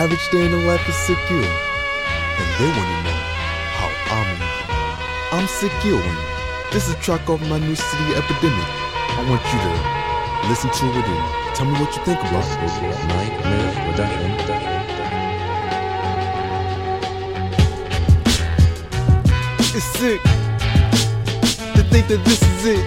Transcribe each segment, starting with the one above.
average day in the life is secure, and they wanna know how I'm living. I'm secure. This is a track off my new city, Epidemic. I want you to listen to it and tell me what you think about it. This is Mike Myth Production. It's sick to think that this is it.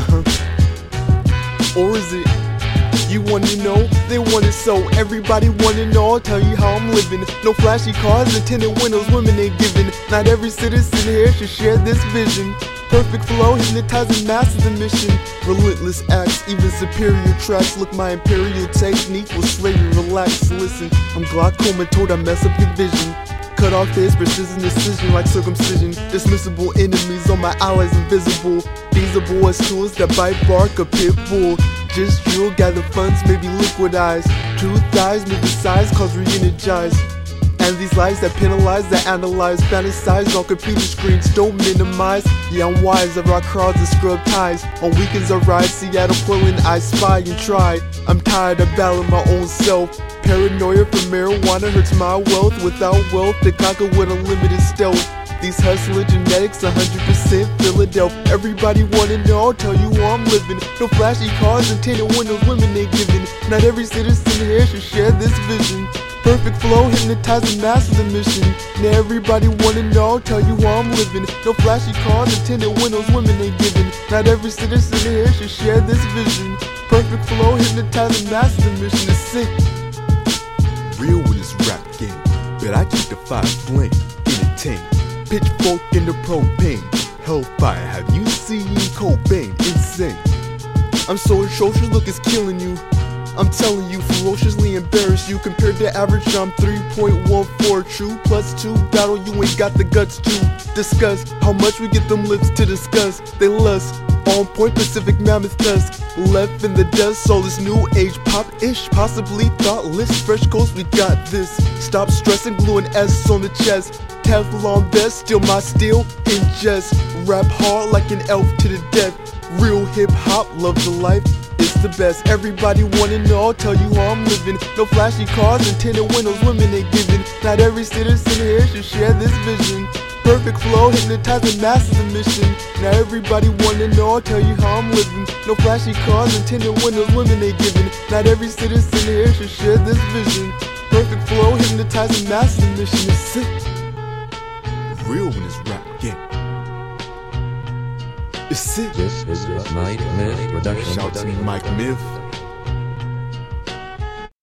Or is it? You wanna know? They want it, so everybody wanna know. I'll tell you how I'm living. No flashy cars and tinted windows, women ain't giving. Not every citizen here should share this vision. Perfect flow, hypnotizing masses the mission. Relentless acts, even superior tracks. Look, my imperial technique will slay you. Relax, listen. I'm glaucoma told I mess up your vision. Cut off face, precision, decision like circumcision. Dismissible enemies on my allies invisible. Feasible as tools that bite bark a pit bull. Just drill, gather funds, maybe liquidize. Truth dies, move the size, cause re-energize. And these lies that penalize, that analyze, fantasize on computer screens, don't minimize. Yeah, I'm wise, I rock crowds and scrub ties. On weekends I ride Seattle, Portland, I spy and try. I'm tired of battling my own self. Paranoia for marijuana hurts my wealth. Without wealth, to conquer with unlimited stealth. These hustler genetics, 100% Philadelphia. Everybody wanna know, I'll tell you how I'm living. No flashy cars and tinted windows, women ain't giving. Not every citizen here should share this vision. Perfect flow, hypnotizing masses a mission. Now everybody wanna know, I'll tell you how I'm living. No flashy cars and tinted windows, women ain't giving. Not every citizen here should share this vision. Perfect flow, hypnotizing masses a mission is sick. Real with this rap game, but I keep the fire flame in a tank. Pitchfork in the propane, hellfire. Have you seen Cobain? Insane. I'm so atrocious, look, it's killing you. I'm telling you, ferociously embarrass you. Compared to average, I'm 3.14 true. +2 battle, you ain't got the guts to discuss how much we get them lips to discuss. They lust. On point, Pacific Mammoth tusk. Left in the dust, all this new age pop-ish. Possibly thoughtless, fresh coast, we got this. Stop stressing, glue an S on the chest. Teflon vest, steal my steel, ingest. Rap hard like an elf to the death. Real hip-hop, love the life, it's the best. Everybody wanna know, I'll tell you how I'm living. No flashy cars and tinted windows, women ain't giving. Not every citizen here should share this vision. Perfect flow, hypnotizing masses a mission. Now everybody wanna know, I'll tell you how I'm living. No flashy cars and tinted windows, women ain't giving. Not every citizen here should share this vision. Perfect flow, hypnotizing masses a mission is sick. Real in this rap game. It's sick. This is Mike Myth Production. Shout to Mike Myth.